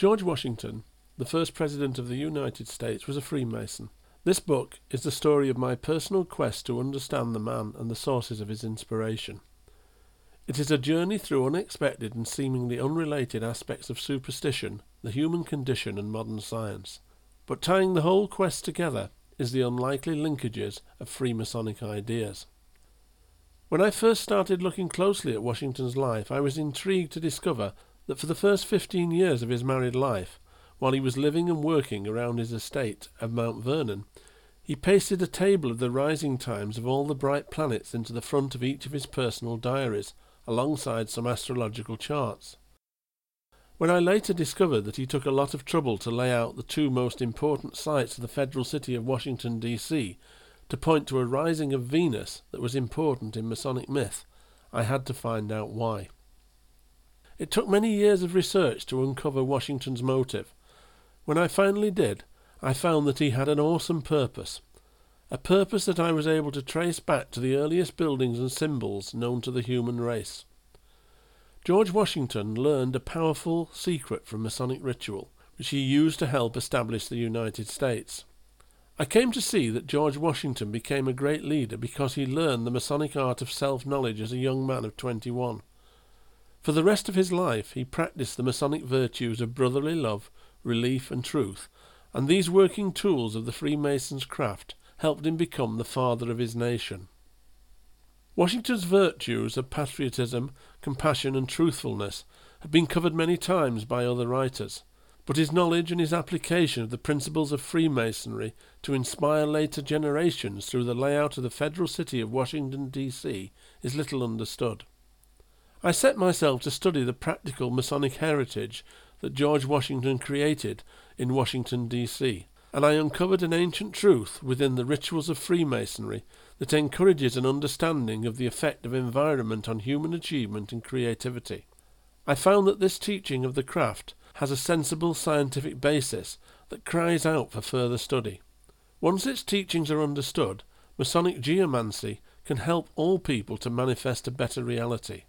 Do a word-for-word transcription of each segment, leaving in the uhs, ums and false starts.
George Washington, the first President of the United States, was a Freemason. This book is the story of my personal quest to understand the man and the sources of his inspiration. It is a journey through unexpected and seemingly unrelated aspects of superstition, the human condition and modern science. But tying the whole quest together is the unlikely linkages of Freemasonic ideas. When I first started looking closely at Washington's life, I was intrigued to discover that for the first fifteen years of his married life, while he was living and working around his estate of Mount Vernon, he pasted a table of the rising times of all the bright planets into the front of each of his personal diaries, alongside some astrological charts. When I later discovered that he took a lot of trouble to lay out the two most important sites of the federal city of Washington, D C, to point to a rising of Venus that was important in Masonic myth, I had to find out why. It took many years of research to uncover Washington's motive. When I finally did, I found that he had an awesome purpose, a purpose that I was able to trace back to the earliest buildings and symbols known to the human race. George Washington learned a powerful secret from Masonic ritual, which he used to help establish the United States. I came to see that George Washington became a great leader because he learned the Masonic art of self-knowledge as a young man of twenty-one. For the rest of his life he practiced the Masonic virtues of brotherly love, relief and truth, and these working tools of the Freemason's craft helped him become the father of his nation. Washington's virtues of patriotism, compassion and truthfulness have been covered many times by other writers, but his knowledge and his application of the principles of Freemasonry to inspire later generations through the layout of the federal city of Washington, D C is little understood. I set myself to study the practical Masonic heritage that George Washington created in Washington, D C, and I uncovered an ancient truth within the rituals of Freemasonry that encourages an understanding of the effect of environment on human achievement and creativity. I found that this teaching of the craft has a sensible scientific basis that cries out for further study. Once its teachings are understood, Masonic geomancy can help all people to manifest a better reality.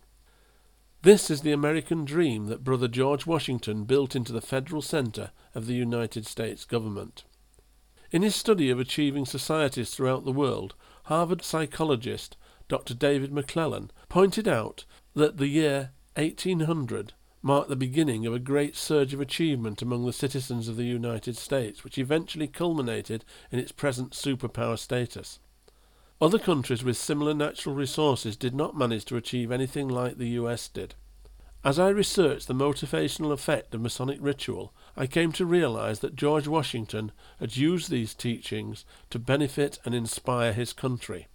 This is the American dream that Brother George Washington built into the federal center of the United States government. In his study of achieving societies throughout the world, Harvard psychologist Doctor David McClellan pointed out that the year eighteen hundred marked the beginning of a great surge of achievement among the citizens of the United States, which eventually culminated in its present superpower status. Other countries with similar natural resources did not manage to achieve anything like the U S did. As I researched the motivational effect of Masonic ritual, I came to realize that George Washington had used these teachings to benefit and inspire his country.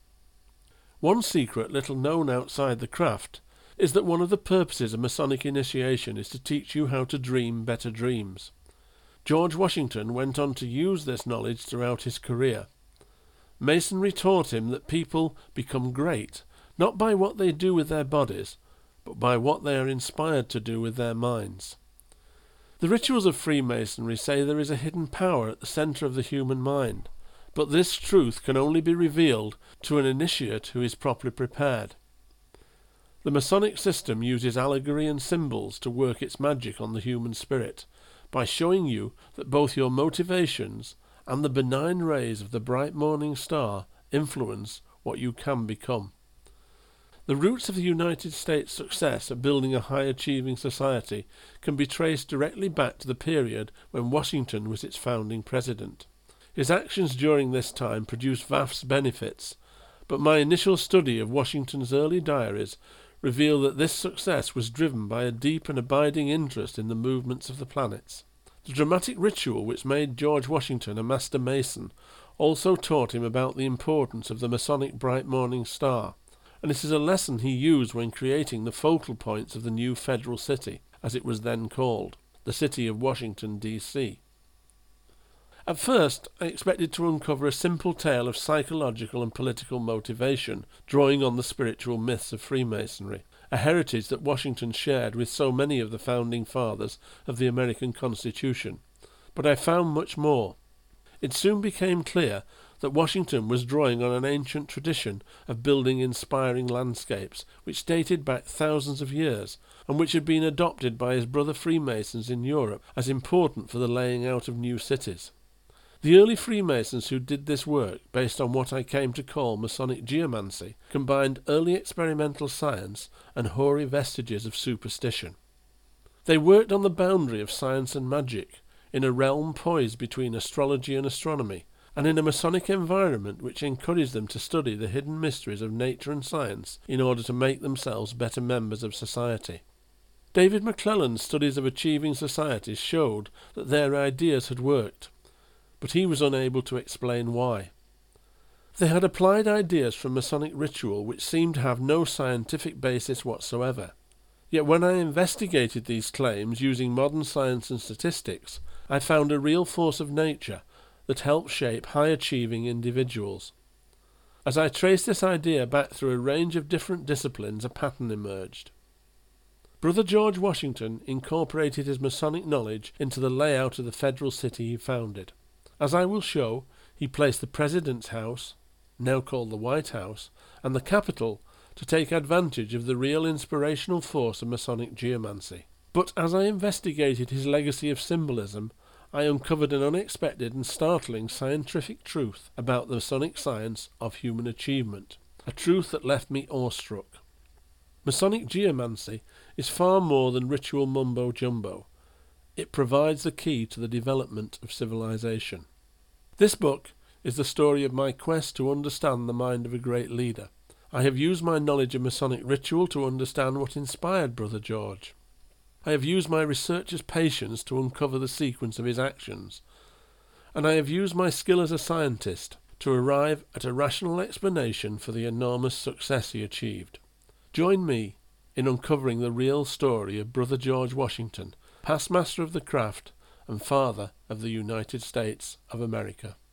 One secret little known outside the craft is that one of the purposes of Masonic initiation is to teach you how to dream better dreams. George Washington went on to use this knowledge throughout his career. Masonry taught him that people become great, not by what they do with their bodies, but by what they are inspired to do with their minds. The rituals of Freemasonry say there is a hidden power at the center of the human mind, but this truth can only be revealed to an initiate who is properly prepared. The Masonic system uses allegory and symbols to work its magic on the human spirit, by showing you that both your motivations and the benign rays of the bright morning star influence what you can become. The roots of the United States' success at building a high-achieving society can be traced directly back to the period when Washington was its founding president. His actions during this time produced vast benefits, but my initial study of Washington's early diaries revealed that this success was driven by a deep and abiding interest in the movements of the planets. The dramatic ritual which made George Washington a master mason also taught him about the importance of the Masonic bright morning star, and it is a lesson he used when creating the focal points of the new federal city, as it was then called, the city of Washington, D C. At first, I expected to uncover a simple tale of psychological and political motivation, drawing on the spiritual myths of Freemasonry, a heritage that Washington shared with so many of the founding fathers of the American Constitution. But I found much more. It soon became clear that Washington was drawing on an ancient tradition of building inspiring landscapes which dated back thousands of years and which had been adopted by his brother Freemasons in Europe as important for the laying out of new cities. The early Freemasons who did this work, based on what I came to call Masonic geomancy, combined early experimental science and hoary vestiges of superstition. They worked on the boundary of science and magic, in a realm poised between astrology and astronomy, and in a Masonic environment which encouraged them to study the hidden mysteries of nature and science in order to make themselves better members of society. David McClelland's studies of achieving societies showed that their ideas had worked, but he was unable to explain why. They had applied ideas from Masonic ritual which seemed to have no scientific basis whatsoever. Yet when I investigated these claims using modern science and statistics, I found a real force of nature that helped shape high-achieving individuals. As I traced this idea back through a range of different disciplines, a pattern emerged. Brother George Washington incorporated his Masonic knowledge into the layout of the federal city he founded. As I will show, he placed the President's House, now called the White House, and the Capitol to take advantage of the real inspirational force of Masonic geomancy. But as I investigated his legacy of symbolism, I uncovered an unexpected and startling scientific truth about the Masonic science of human achievement, a truth that left me awestruck. Masonic geomancy is far more than ritual mumbo-jumbo. It provides the key to the development of civilization. This book is the story of my quest to understand the mind of a great leader. I have used my knowledge of Masonic ritual to understand what inspired Brother George. I have used my researcher's patience to uncover the sequence of his actions. And I have used my skill as a scientist to arrive at a rational explanation for the enormous success he achieved. Join me in uncovering the real story of Brother George Washington, past master of the craft and father of the United States of America.